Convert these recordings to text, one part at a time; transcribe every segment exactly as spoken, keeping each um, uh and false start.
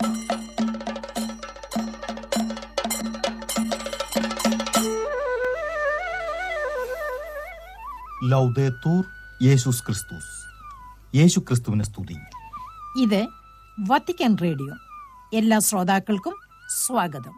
ലൗദേത്തൂർ യേശുസ് ക്രിസ്തുസ്. യേശു ക്രിസ്തുവിനെ സ്തുതി. ഇത് വത്തിക്കാൻ റേഡിയോ. എല്ലാ ശ്രോതാക്കൾക്കും സ്വാഗതം.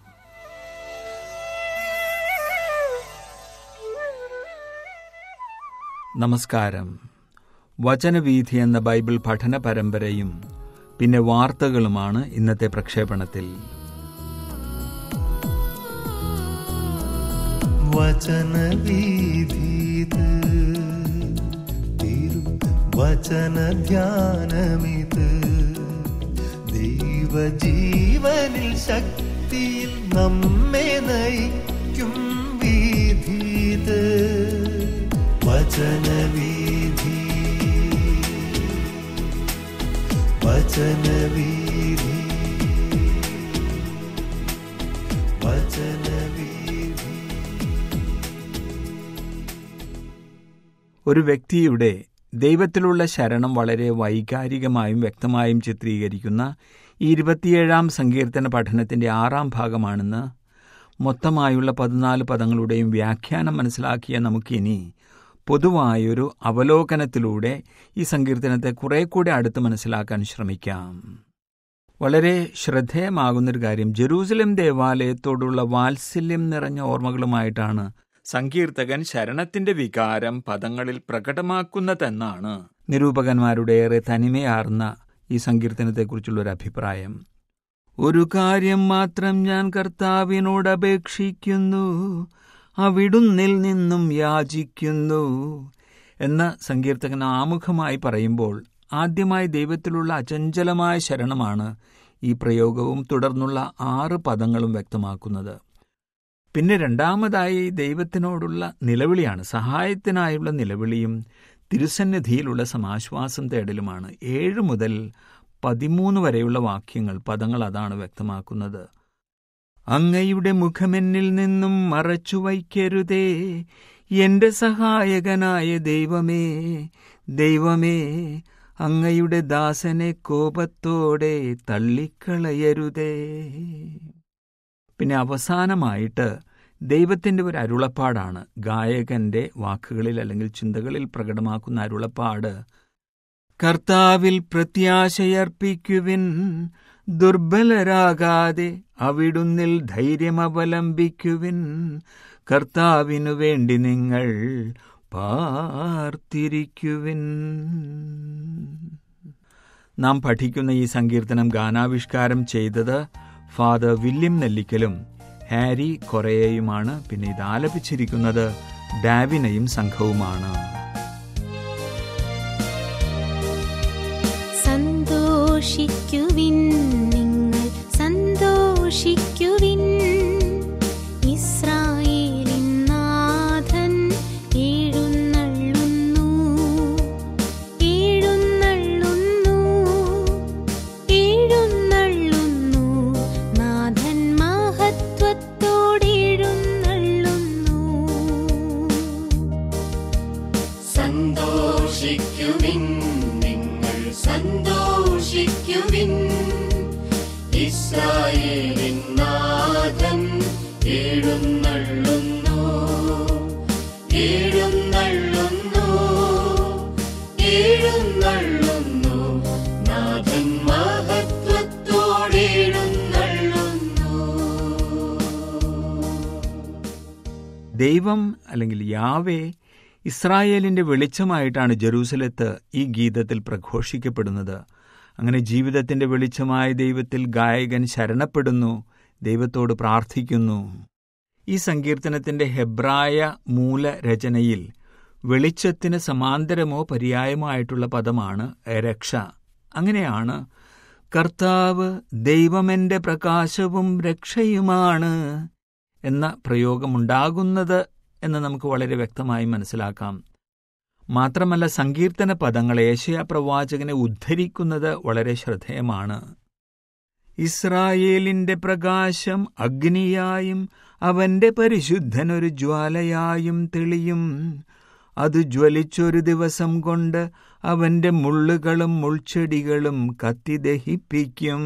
നമസ്കാരം. വചനവീഥി എന്ന ബൈബിൾ പഠന പരമ്പരയും പിന്നെ വാർത്തകളുമാണ് ഇന്നത്തെ പ്രക്ഷേപണത്തിൽ. വചനവീഥി വചനധ്യാനമിത് ദൈവജീവനിൽ ശക്തിയിൽ നമ്മെ നയിക്കും വീഥിത്. വചനവീഥി വചനവീഥി വചനവീഥി. ഒരു വ്യക്തിയുടെ ദൈവത്തിലുള്ള ശരണം വളരെ വൈകാരികമായും വ്യക്തമായും ചിത്രീകരിക്കുന്ന ഈ ഇരുപത്തിയേഴാം സങ്കീർത്തന പഠനത്തിൻ്റെ ആറാം ഭാഗമാണെന്ന് മൊത്തമായുള്ള പതിനാല് പദങ്ങളുടെയും വ്യാഖ്യാനം മനസ്സിലാക്കിയ നമുക്കിനി പൊതുവായൊരു അവലോകനത്തിലൂടെ ഈ സങ്കീർത്തനത്തെ കുറെ കൂടെ അടുത്ത് മനസ്സിലാക്കാൻ ശ്രമിക്കാം. വളരെ ശ്രദ്ധേയമാകുന്നൊരു കാര്യം, ജെറൂസലേം ദേവാലയത്തോടുള്ള വാത്സല്യം നിറഞ്ഞ ഓർമ്മകളുമായിട്ടാണ് സങ്കീർത്തകൻ ശരണത്തിന്റെ വികാരം പദങ്ങളിൽ പ്രകടമാക്കുന്നതെന്നാണ് നിരൂപകന്മാരുടെ ഏറെ തനിമയാർന്ന ഈ സങ്കീർത്തനത്തെക്കുറിച്ചുള്ളൊരു അഭിപ്രായം. ഒരു കാര്യം മാത്രം ഞാൻ കർത്താവിനോട് അപേക്ഷിക്കുന്നു, അവിടുന്നിൽ നിന്നും യാചിക്കുന്നു എന്ന സങ്കീർത്തകൻ ആമുഖമായി പറയുമ്പോൾ ആദ്യമായി ദൈവത്തിലുള്ള അചഞ്ചലമായ ശരണമാണ് ഈ പ്രയോഗവും തുടർന്നുള്ള ആറ് പദങ്ങളും വ്യക്തമാക്കുന്നത്. പിന്നെ രണ്ടാമതായി ദൈവത്തിനോടുള്ള നിലവിളിയാണ്, സഹായത്തിനായുള്ള നിലവിളിയും തിരുസന്നിധിയിലുള്ള സമാശ്വാസം തേടലുമാണ്. ഏഴ് മുതൽ പതിമൂന്ന് വരെയുള്ള വാക്യങ്ങൾ, പദങ്ങൾ അതാണ് വ്യക്തമാക്കുന്നത്. അങ്ങയുടെ മുഖമെന്നിൽ നിന്നും മറച്ചു വയ്ക്കരുതേ, എന്റെ സഹായകനായ ദൈവമേ, ദൈവമേ, അങ്ങയുടെ ദാസനെ കോപത്തോടെ തള്ളിക്കളയരുതേ. പിന്നെ അവസാനമായിട്ട് ദൈവത്തിൻ്റെ ഒരു അരുളപ്പാടാണ്, ഗായകന്റെ വാക്കുകളിൽ അല്ലെങ്കിൽ ചിന്തകളിൽ പ്രകടമാക്കുന്ന അരുളപ്പാട്. കർത്താവിൽ പ്രത്യാശയർപ്പിക്കുവിൻ, ദുർബലരാകാതെ അവിടുന്നിൽ ധൈര്യമവലംബിക്കുവിൻ, കർത്താവിനു വേണ്ടി നിങ്ങൾ പാർത്തിരിക്കുവിൻ. നാം പഠിക്കുന്ന ഈ സങ്കീർത്തനം ഗാനാവിഷ്കാരം ചെയ്തത് ഫാദർ വില്യം നെല്ലിക്കലും ഹാരി കൊറേയുമാണ്. പിന്നെ ഇത് ആലപിച്ചിരിക്കുന്നത് ഡാവിനയും സംഘവുമാണ്. സന്തോഷിക്കുവിൻ, നിങ്ങൾ സന്തോഷിക്കുവിൻ, ഇസ്രായേലിൻ നാഥൻ എഴുന്നള്ളുന്നു, എഴുന്നള്ളുന്നു, എഴുന്നള്ളുന്നു, നാഥൻ മഹത്വത്തോടെഴുന്നള്ളുന്നു. സന്തോഷിക്കുവിൻ, നിങ്ങൾ സന്തോഷിക്കുവിൻ, ഇസ്രായേലിൻ നാഥൻ എഴുന്നള്ളുന്നു, എഴുന്നള്ളുന്നു, എഴുന്നള്ളുന്നു, നാഥൻ മഹത്വത്തോടെഴുന്നള്ളുന്നു. ദൈവം അല്ലെങ്കിൽ യാവേ ഇസ്രായേലിന്റെ വെളിച്ചമായിട്ടാണ് ജെറൂസലത്ത് ഈ ഗീതത്തിൽ പ്രഘോഷിക്കപ്പെടുന്നത്. അങ്ങനെ ജീവിതത്തിന്റെ വെളിച്ചമായ ദൈവത്തിൽ ഗായകൻ ശരണപ്പെടുന്നു, ദൈവത്തോട് പ്രാർത്ഥിക്കുന്നു. ഈ സങ്കീർത്തനത്തിന്റെ ഹെബ്രായ മൂലരചനയിൽ വെളിച്ചത്തിന് സമാന്തരമോ പര്യായമോ ആയിട്ടുള്ള പദമാണ് രക്ഷ. അങ്ങനെയാണ് കർത്താവ് ദൈവമെന്റെ പ്രകാശവും രക്ഷയുമാണ് എന്ന പ്രയോഗമുണ്ടാകുന്നത് എന്ന് നമുക്ക് വളരെ വ്യക്തമായി മനസ്സിലാക്കാം. മാത്രമല്ല, സങ്കീർത്തന പദങ്ങൾ ഏശയ്യാ പ്രവാചകനെ ഉദ്ധരിക്കുന്നത് വളരെ ശ്രദ്ധേയമാണ്. ഇസ്രായേലിന്റെ പ്രകാശം അഗ്നിയായും അവന്റെ പരിശുദ്ധനൊരു ജ്വാലയായും തെളിയും, അത് ജ്വലിച്ചൊരു ദിവസം കൊണ്ട് അവന്റെ മുള്ളുകളും മുൾച്ചെടികളും കത്തിദഹിപ്പിക്കും.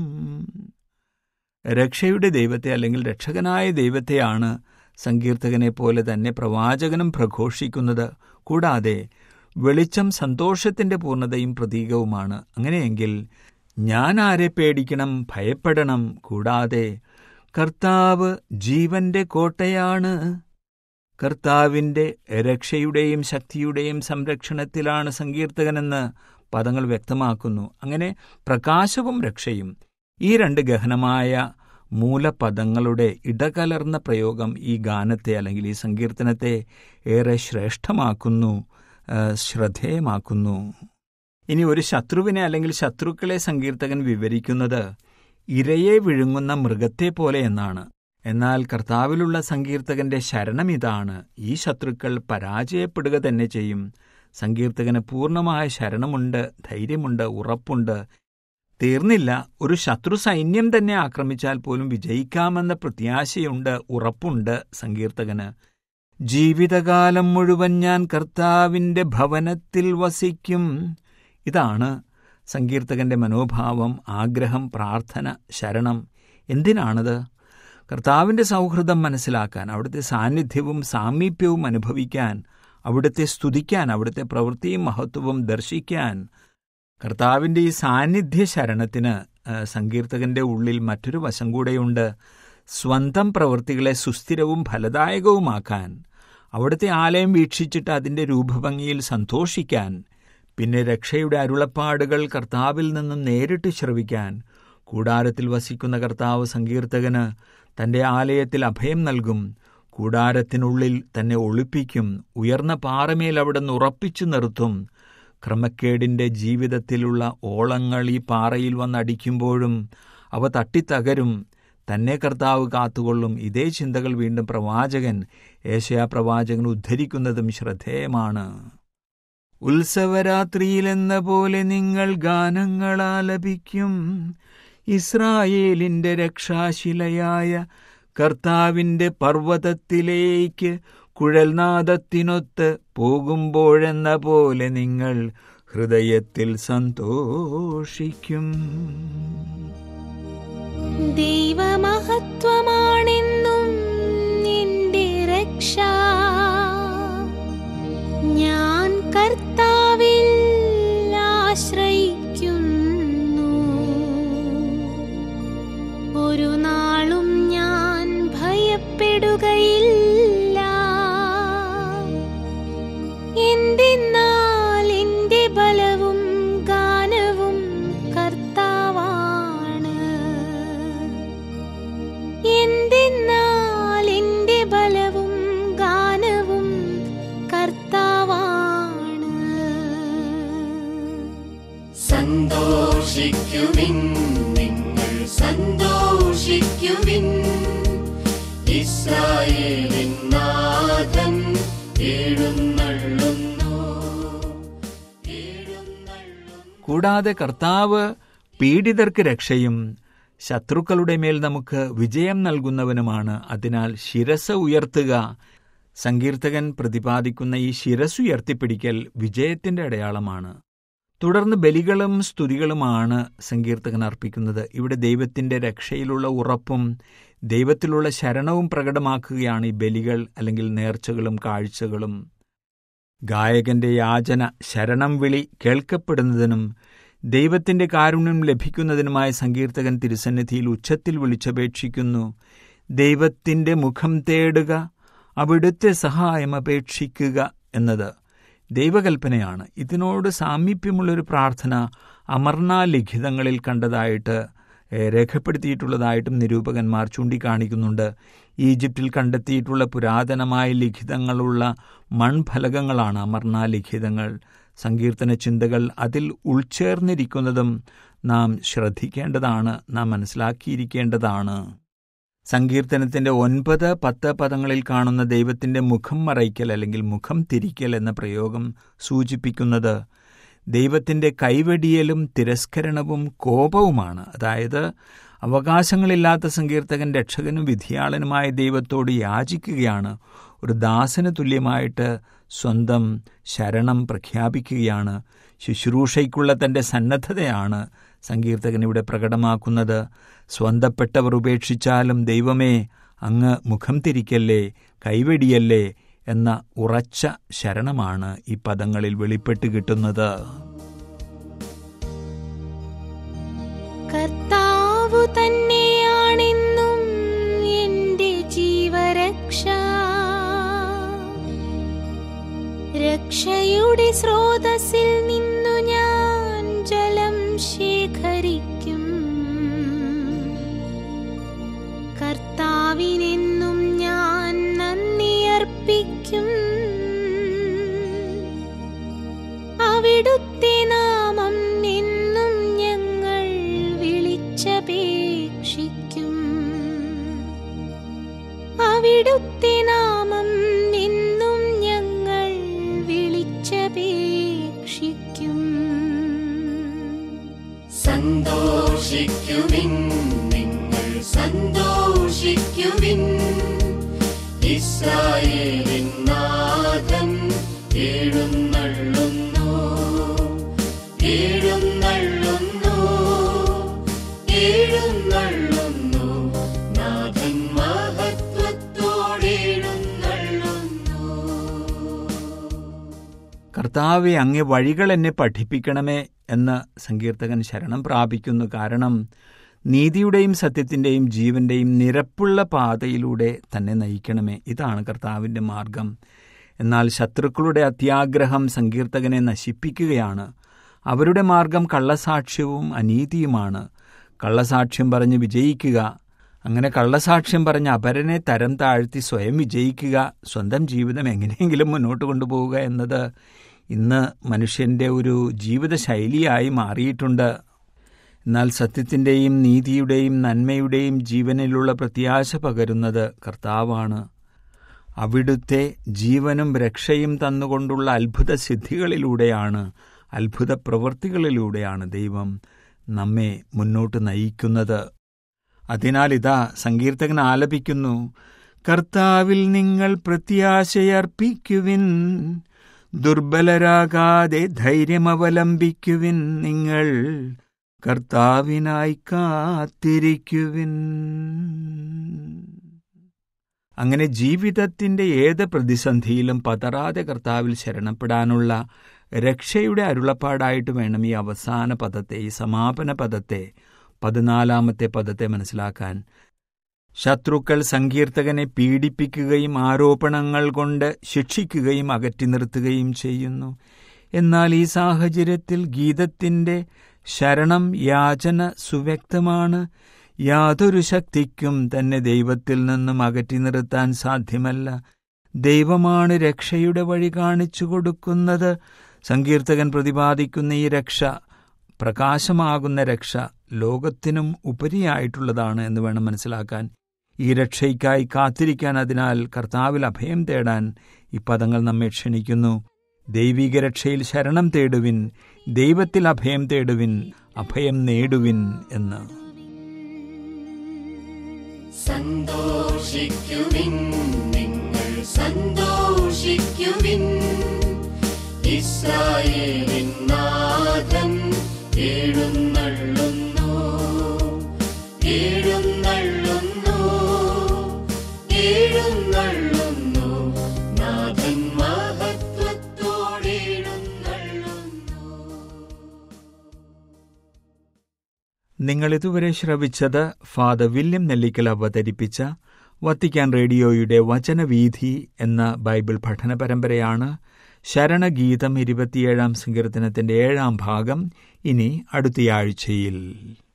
രക്ഷയുടെ ദൈവത്തെ അല്ലെങ്കിൽ രക്ഷകനായ ദൈവത്തെയാണ് സങ്കീർത്തകനെ പോലെ തന്നെ പ്രവാചകനും പ്രഘോഷിക്കുന്നത്. കൂടാതെ വെളിച്ചം സന്തോഷത്തിന്റെ പൂർണ്ണതയും പ്രതീകവുമാണ്. അങ്ങനെയെങ്കിൽ ഞാൻ ആരെ പേടിക്കണം, ഭയപ്പെടണം? കൂടാതെ കർത്താവ് ജീവന്റെ കോട്ടയാണ്. കർത്താവിന്റെ രക്ഷയുടെയും ശക്തിയുടെയും സംരക്ഷണത്തിലാണ് സങ്കീർത്തകനെന്ന് പദങ്ങൾ വ്യക്തമാക്കുന്നു. അങ്ങനെ പ്രകാശവും രക്ഷയും, ഈ രണ്ട് ഗഹനമായ മൂലപദങ്ങളുടെ ഇടകലർന്ന പ്രയോഗം ഈ ഗാനത്തെ അല്ലെങ്കിൽ ഈ സങ്കീർത്തനത്തെ ഏറെ ശ്രേഷ്ഠമാക്കുന്നു, ശ്രദ്ധേയമാക്കുന്നു. ഇനി ഒരു ശത്രുവിനെ അല്ലെങ്കിൽ ശത്രുക്കളെ സങ്കീർത്തകൻ വിവരിക്കുന്നത് ഇരയെ വിഴുങ്ങുന്ന മൃഗത്തെ പോലെ എന്നാണ്. എന്നാൽ കർത്താവിലുള്ള സങ്കീർത്തകന്റെ ശരണം ഇതാണ്: ഈ ശത്രുക്കൾ പരാജയപ്പെടുക തന്നെ ചെയ്യും. സങ്കീർത്തകന് പൂർണ്ണമായ ശരണമുണ്ട്, ധൈര്യമുണ്ട്, ഉറപ്പുണ്ട്. തീർന്നില്ല, ഒരു ശത്രു സൈന്യം തന്നെ ആക്രമിച്ചാൽ പോലും വിജയിക്കാമെന്ന പ്രത്യാശയുണ്ട്, ഉറപ്പുണ്ട് സങ്കീർത്തകന്. ജീവിതകാലം മുഴുവൻ ഞാൻ കർത്താവിന്റെ ഭവനത്തിൽ വസിക്കും. ഇതാണ് സങ്കീർത്തകന്റെ മനോഭാവം, ആഗ്രഹം, പ്രാർത്ഥന, ശരണം. എന്തിനാണത്? കർത്താവിന്റെ സൗഹൃദം മനസ്സിലാക്കാൻ, അവിടുത്തെ സാന്നിധ്യവും സാമീപ്യവും അനുഭവിക്കാൻ, അവിടുത്തെ സ്തുതിക്കാൻ, അവിടുത്തെ പ്രവൃത്തിയും മഹത്വവും ദർശിക്കാൻ. കർത്താവിൻ്റെ ഈ സാന്നിധ്യ ശരണത്തിന് സങ്കീർത്തകന്റെ ഉള്ളിൽ മറ്റൊരു വശം കൂടെയുണ്ട്: സ്വന്തം പ്രവൃത്തികളെ സുസ്ഥിരവും ഫലദായകവുമാക്കാൻ, അവിടുത്തെ ആലയം വീക്ഷിച്ചിട്ട് അതിൻ്റെ രൂപഭംഗിയിൽ സന്തോഷിക്കാൻ, പിന്നെ രക്ഷയുടെ അരുളപ്പാടുകൾ കർത്താവിൽ നിന്നും നേരിട്ട് ശ്രവിക്കാൻ. കൂടാരത്തിൽ വസിക്കുന്ന കർത്താവ് സങ്കീർത്തകന് തൻ്റെ ആലയത്തിൽ അഭയം നൽകും. കൂടാരത്തിനുള്ളിൽ തന്നെ ഒളിപ്പിക്കും. ഉയർന്ന പാറമേൽ അവിടെ നിന്ന് ഉറപ്പിച്ചു നിർത്തും. ക്രമക്കേടിൻ്റെ ജീവിതത്തിലുള്ള ഓളങ്ങൾ ഈ പാറയിൽ വന്നടിക്കുമ്പോഴും അവ തട്ടിത്തകരും. തന്നെ കർത്താവ് കാത്തുകൊള്ളും. ഇതേ ചിന്തകൾ വീണ്ടും പ്രവാചകൻ ഏശയ്യാ പ്രവാചകൻ ഉദ്ധരിക്കുന്നതും ശ്രദ്ധേയമാണ്. ഉത്സവരാത്രിയിലെന്ന പോലെ നിങ്ങൾ ഗാനങ്ങളാലപിക്കും. ഇസ്രായേലിന്റെ രക്ഷാശിലയായ കർത്താവിന്റെ പർവ്വതത്തിലേക്ക് കുഴൽനാദത്തിനൊത്ത് പോകുമ്പോഴെന്ന പോലെ നിങ്ങൾ ഹൃദയത്തിൽ സന്തോഷിക്കും. ദൈവമഹത്വമാണെന്നും നിന്റെ രക്ഷ, ഞാൻ കർത്താവിൽ ആശ്രയിക്കുന്നു. ഒരു നാളും ഞാൻ ഭയപ്പെടുകയില്ല. എന്തെന്നാൽ എന്റെ ബലവും ഗാനവും കർത്താവാണ്. എന്തെന്നാൽ എന്റെ ബലവും ഗാനവും കർത്താവാണ്. സന്തോഷിക്കുവിൻ, നിങ്ങൾ സന്തോഷിക്കുവിൻ, ഇസ്രായേലിൻ നാഥൻ എഴുന്നള്ളുന്നു. കൂടാതെ കർത്താവ് പീഡിതർക്ക് രക്ഷയും ശത്രുക്കളുടെ മേൽ നമുക്ക് വിജയം നൽകുന്നവനുമാണ്. അതിനാൽ ശിരസ് ഉയർത്തുക. സങ്കീർത്തകൻ പ്രതിപാദിക്കുന്ന ഈ ശിരസ് ഉയർത്തിപ്പിടിക്കൽ വിജയത്തിന്റെ അടയാളമാണ്. തുടർന്ന് ബലികളും സ്തുതികളുമാണ് സങ്കീർത്തകൻ അർപ്പിക്കുന്നത്. ഇവിടെ ദൈവത്തിന്റെ രക്ഷയിലുള്ള ഉറപ്പും ദൈവത്തിലുള്ള ശരണവും പ്രകടമാക്കുകയാണ് ഈ ബലികൾ അല്ലെങ്കിൽ നേർച്ചകളും കാഴ്ചകളും. ഗായകന്റെ യാചന, ശരണം വിളി കേൾക്കപ്പെടുന്നതിനും ദൈവത്തിന്റെ കാരുണ്യം ലഭിക്കുന്നതിനുമായി സങ്കീർത്തകൻ തിരുസന്നിധിയിൽ ഉച്ചത്തിൽ വിളിച്ചപേക്ഷിക്കുന്നു. ദൈവത്തിന്റെ മുഖം തേടുക, അവിടുത്തെ സഹായം അപേക്ഷിക്കുക എന്നത് ദൈവകൽപ്പനയാണ്. ഇതിനോട് സാമീപ്യമുള്ളൊരു പ്രാർത്ഥന അമർനാ ലിഖിതങ്ങളിൽ കണ്ടതായിട്ട് രേഖപ്പെടുത്തിയിട്ടുള്ളതായിട്ടും നിരൂപകന്മാർ ചൂണ്ടിക്കാണിക്കുന്നുണ്ട്. ഈജിപ്തിൽ കണ്ടെത്തിയിട്ടുള്ള പുരാതനമായ ലിഖിതങ്ങളുള്ള മൺഫലകങ്ങളാണ് അമർനാ ലിഖിതങ്ങൾ. സങ്കീർത്തന ചിന്തകൾ അതിൽ ഉൾച്ചേർന്നിരിക്കുന്നതും നാം ശ്രദ്ധിക്കേണ്ടതാണ്, നാം മനസ്സിലാക്കിയിരിക്കേണ്ടതാണ്. സങ്കീർത്തനത്തിന്റെ ഒൻപത് പത്ത് പദങ്ങളിൽ കാണുന്ന ദൈവത്തിന്റെ മുഖം മറയ്ക്കൽ അല്ലെങ്കിൽ മുഖം തിരിക്കൽ എന്ന പ്രയോഗം സൂചിപ്പിക്കുന്നത് ദൈവത്തിൻ്റെ കൈവെടിയലും തിരസ്കരണവും കോപവുമാണ്. അതായത് അവകാശങ്ങളില്ലാത്ത സങ്കീർത്തകൻ രക്ഷകനും വിധിയാളനുമായ ദൈവത്തോട് യാചിക്കുകയാണ്. ഒരു ദാസന് തുല്യമായിട്ട് സ്വന്തം ശരണം പ്രഖ്യാപിക്കുകയാണ്. ശുശ്രൂഷയ്ക്കുള്ള തൻ്റെ സന്നദ്ധതയാണ് സങ്കീർത്തകൻ ഇവിടെ പ്രകടമാക്കുന്നത്. സ്വന്തപ്പെട്ടവർ ഉപേക്ഷിച്ചാലും ദൈവമേ അങ്ങ് മുഖം തിരിക്കല്ലേ, കൈവെടിയല്ലേ എന്ന ഉറച്ച ശരണമാണ് ഈ പദങ്ങളിൽ വെളിപ്പെട്ട് കിട്ടുന്നത്. കർത്താവു തന്നെയാണെന്നും എന്റെ ജീവരക്ഷ, രക്ഷയുടെ സ്രോതസ്സിൽ നിന്നു ഞാൻ ജലം ശേഖരിക്കും. കർത്താവിനെന്നും ഞാൻ നന്ദി അർപ്പിക്കും. അവിടുത്തെ നാമം എന്നും ഞങ്ങൾ വിളിച്ചപേക്ഷിക്കും. അവിടുത്തെ നാമം എന്നും ഞങ്ങൾ വിളിച്ചപേക്ഷിക്കും. സന്തോഷിക്കുവിൻ നിങ്ങൾ, സന്തോഷിക്കുവിൻ, ഇസ്രായേലിൻ നാഥൻ എഴുന്നള്ളുന്നു, എഴുന്നള്ളുന്നു, എഴുന്നള്ളുന്നു, നാഥൻ മഹത്വത്തോടെഴുന്നള്ളുന്നു. കർത്താവെ, അങ്ങേ വഴികൾ എന്നെ പഠിപ്പിക്കണമേ എന്ന് സങ്കീർത്തകൻ ശരണം പ്രാപിക്കുന്നു. കാരണം നീതിയുടെയും സത്യത്തിൻ്റെയും ജീവൻ്റെയും നിരപ്പുള്ള പാതയിലൂടെ തന്നെ നയിക്കണമേ. ഇതാണ് കർത്താവിൻ്റെ മാർഗം. എന്നാൽ ശത്രുക്കളുടെ അത്യാഗ്രഹം സങ്കീർത്തകനെ നശിപ്പിക്കുകയാണ്. അവരുടെ മാർഗം കള്ളസാക്ഷ്യവും അനീതിയുമാണ്. കള്ളസാക്ഷ്യം പറഞ്ഞ് വിജയിക്കുക, അങ്ങനെ കള്ളസാക്ഷ്യം പറഞ്ഞ് അപരനെ തരം താഴ്ത്തി സ്വയം വിജയിക്കുക, സ്വന്തം ജീവിതം എങ്ങനെയെങ്കിലും മുന്നോട്ട് കൊണ്ടുപോവുക എന്നത് ഇന്ന് മനുഷ്യൻ്റെ ഒരു ജീവിതശൈലിയായി മാറിയിട്ടുണ്ട്. എന്നാൽ സത്യത്തിൻ്റെയും നീതിയുടെയും നന്മയുടെയും ജീവനിലുള്ള പ്രത്യാശ പകരുന്നത് കർത്താവാണ്. അവിടുത്തെ ജീവനും രക്ഷയും തന്നുകൊണ്ടുള്ള അത്ഭുത സിദ്ധികളിലൂടെയാണ്, അത്ഭുത പ്രവൃത്തികളിലൂടെയാണ് ദൈവം നമ്മെ മുന്നോട്ട് നയിക്കുന്നത്. അതിനാൽ ഇതാ സങ്കീർത്തകൻ ആലപിക്കുന്നു, കർത്താവിൽ നിങ്ങൾ പ്രത്യാശയർപ്പിക്കുവിൻ, ദുർബലരാകാതെ ധൈര്യമവലംബിക്കുവിൻ, നിങ്ങൾ കർത്താവിനായി കാത്തിരിക്കുവിൻ. അങ്ങനെ ജീവിതത്തിൻ്റെ ഏത് പ്രതിസന്ധിയിലും പതറാതെ കർത്താവിൽ ശരണപ്പെടാനുള്ള രക്ഷയുടെ അരുളപ്പാടായിട്ട് വേണം ഈ അവസാന പദത്തെ, ഈ സമാപന പദത്തെ, പതിനാലാമത്തെ പദത്തെ മനസ്സിലാക്കാൻ. ശത്രുക്കൾ സങ്കീർത്തകനെ പീഡിപ്പിക്കുകയും ആരോപണങ്ങൾ കൊണ്ട് ശിക്ഷിക്കുകയും അകറ്റി നിർത്തുകയും ചെയ്യുന്നു. എന്നാൽ ഈ സാഹചര്യത്തിൽ ഗീതത്തിൻ്റെ ശരണം യാചന സുവ്യക്തമാണ്. യാതൊരു ശക്തിക്കും തന്നെ ദൈവത്തിൽ നിന്നും അകറ്റി നിർത്താൻ സാധ്യമല്ല. ദൈവമാണ് രക്ഷയുടെ വഴി കാണിച്ചു കൊടുക്കുന്നത്. സങ്കീർത്തകൻ പ്രതിപാദിക്കുന്ന ഈ രക്ഷ, പ്രകാശമാകുന്ന രക്ഷ, ലോകത്തിനും ഉപരിയായിട്ടുള്ളതാണ് എന്ന് വേണം മനസ്സിലാക്കാൻ. ഈ രക്ഷയ്ക്കായി കാത്തിരിക്കാൻ, അതിനാൽ കർത്താവിൽ അഭയം തേടാൻ ഈ പദങ്ങൾ നമ്മെ ക്ഷണിക്കുന്നു. ദൈവിക രക്ഷയിൽ ശരണം തേടുവിൻ, ദൈവത്തിൽ അഭയം തേടുവിൻ, അഭയം നേടുവിൻ എന്ന്. സന്തോഷിക്കുവിൻ നിങ്ങൾ, സന്തോഷിക്കുവിൻ, ഇസ്രായേലിൻ നാഥൻ എഴുന്നള്ളുന്നു, എഴുന്നള്ളുന്നു, എഴുന്നള്ളുന്നു, നാഥൻ മഹത്വത്തോടെഴുന്നള്ളുന്നു. നിങ്ങൾ ഇതുവരെ ശ്രവിച്ചത് ഫാദർ വില്യം നെല്ലിക്കൽ അവതരിപ്പിച്ച വത്തിക്കാൻ റേഡിയോയുടെ വചനവീഥി എന്ന ബൈബിൾ പഠന പരമ്പരയാണ്. ശരണഗീതം ഇരുപത്തിയേഴാം സങ്കീർത്തനത്തിന്റെ ഏഴാം ഭാഗം ഇനി അടുത്തയാഴ്ചയിൽ.